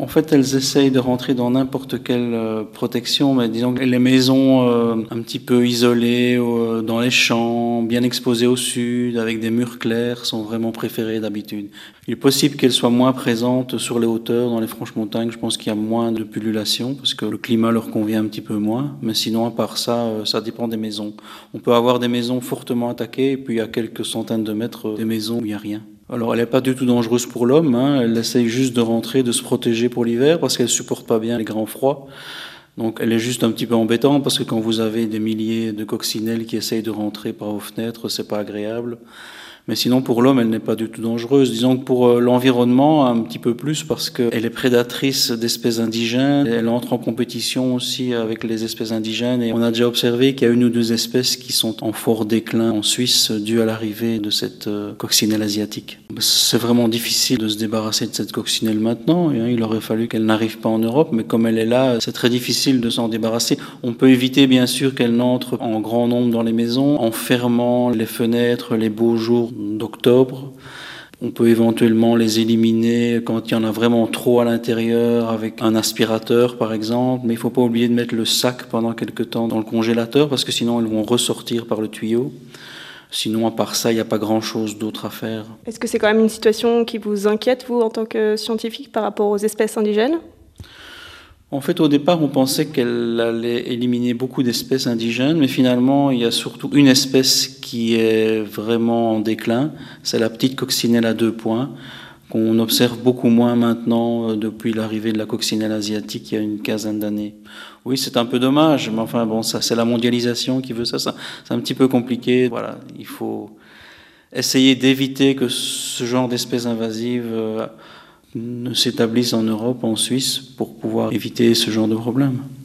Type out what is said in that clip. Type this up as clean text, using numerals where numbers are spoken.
En fait, elles essayent de rentrer dans n'importe quelle protection, mais disons que les maisons un petit peu isolées dans les champs, bien exposées au sud, avec des murs clairs, sont vraiment préférées d'habitude. Il est possible qu'elles soient moins présentes sur les hauteurs, dans les franches montagnes. Je pense qu'il y a moins de pullulation, parce que le climat leur convient un petit peu moins. Mais sinon, à part ça, ça dépend des maisons. On peut avoir des maisons fortement attaquées, et puis à quelques centaines de mètres, des maisons où il n'y a rien. Alors, elle n'est pas du tout dangereuse pour l'homme, hein. Elle essaye juste de rentrer, de se protéger pour l'hiver, parce qu'elle ne supporte pas bien les grands froids. Donc, elle est juste un petit peu embêtante, parce que quand vous avez des milliers de coccinelles qui essayent de rentrer par vos fenêtres, c'est pas agréable. Mais sinon, pour l'homme, elle n'est pas du tout dangereuse. Disons que pour l'environnement, un petit peu plus, parce qu'elle est prédatrice d'espèces indigènes. Elle entre en compétition aussi avec les espèces indigènes. Et on a déjà observé qu'il y a une ou deux espèces qui sont en fort déclin en Suisse, dû à l'arrivée de cette coccinelle asiatique. C'est vraiment difficile de se débarrasser de cette coccinelle maintenant. Et, il aurait fallu qu'elle n'arrive pas en Europe, mais comme elle est là, c'est très difficile de s'en débarrasser. On peut éviter, bien sûr, qu'elle n'entre en grand nombre dans les maisons, en fermant les fenêtres les beaux jours d'octobre. On peut éventuellement les éliminer quand il y en a vraiment trop à l'intérieur avec un aspirateur par exemple, mais il ne faut pas oublier de mettre le sac pendant quelques temps dans le congélateur parce que sinon elles vont ressortir par le tuyau. Sinon, à part ça, il n'y a pas grand-chose d'autre à faire. Est-ce que c'est quand même une situation qui vous inquiète, vous, en tant que scientifique, par rapport aux espèces indigènes ? En fait, au départ, on pensait qu'elle allait éliminer beaucoup d'espèces indigènes, mais finalement, il y a surtout une espèce qui est vraiment en déclin. C'est la petite coccinelle à 2 points, qu'on observe beaucoup moins maintenant depuis l'arrivée de la coccinelle asiatique il y a une quinzaine d'années. Oui, c'est un peu dommage, mais enfin, bon, ça, c'est la mondialisation qui veut ça. C'est un petit peu compliqué. Voilà, il faut essayer d'éviter que ce genre d'espèces invasives ne s'établissent en Europe, en Suisse, pour pouvoir éviter ce genre de problème.